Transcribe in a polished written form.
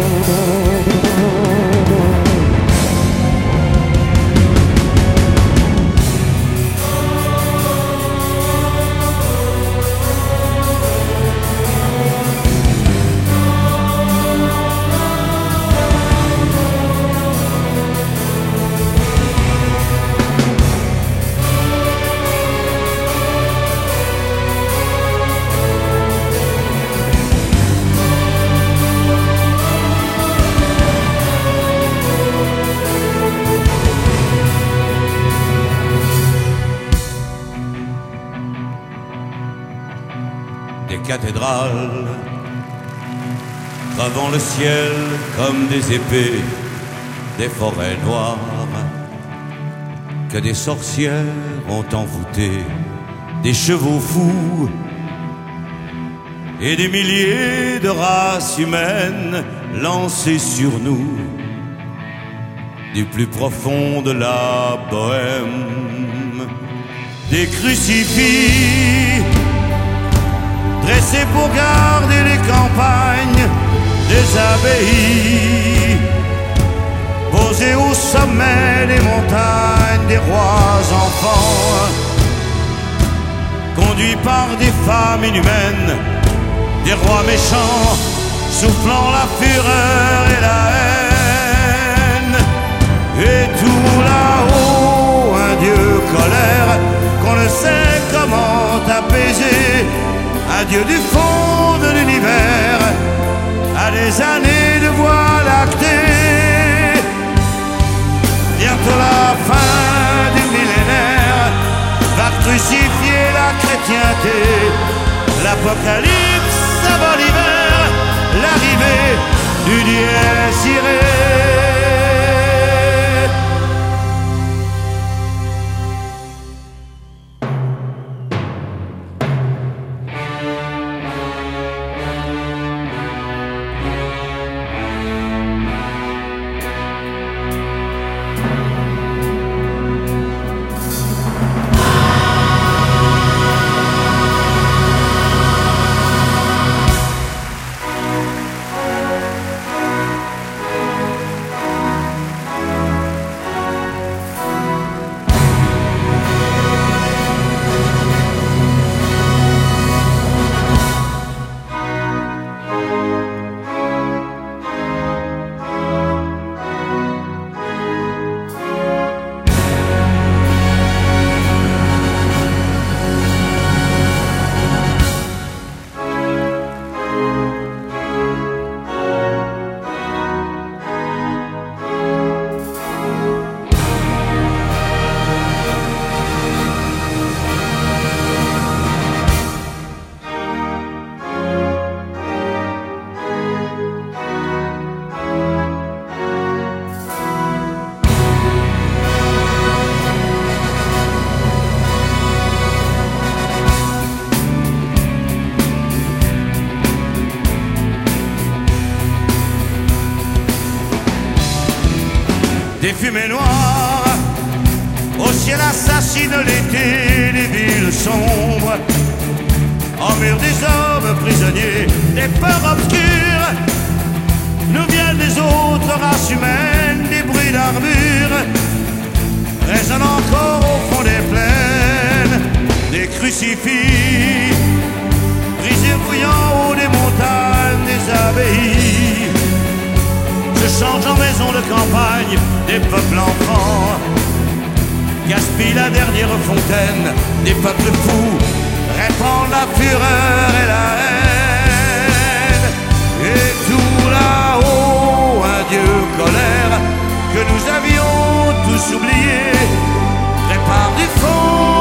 Des cathédrales gravant le ciel comme des épées, des forêts noires que des sorcières ont envoûtées, des chevaux fous et des milliers de races humaines lancées sur nous du plus profond de la bohème. Des crucifix dressés pour garder les campagnes, des abbayes posés au sommet des montagnes, des rois enfants conduits par des femmes inhumaines, des rois méchants soufflant la fureur et la haine. Et tout là-haut, un Dieu colère qu'on ne sait comment apaiser, un Dieu du fond de l'univers, à des années de voie lactée. Bientôt la fin du millénaire va crucifier la chrétienté. L'apocalypse avant l'hiver, l'arrivée du dies irae. Des fumées noires au ciel assassine l'été, les villes sombres emmurent des hommes prisonniers, des peurs obscures nous viennent des autres races humaines, des bruits d'armure résonnent encore au fond des plaines, des crucifix brisés fouillant haut des montagnes, des abbayes se changent en maisons de campagne, des peuples enfants gaspillent la dernière fontaine, des peuples fous répandent la fureur et la haine. Et tout là-haut, un Dieu colère que nous avions tous oublié prépare du fond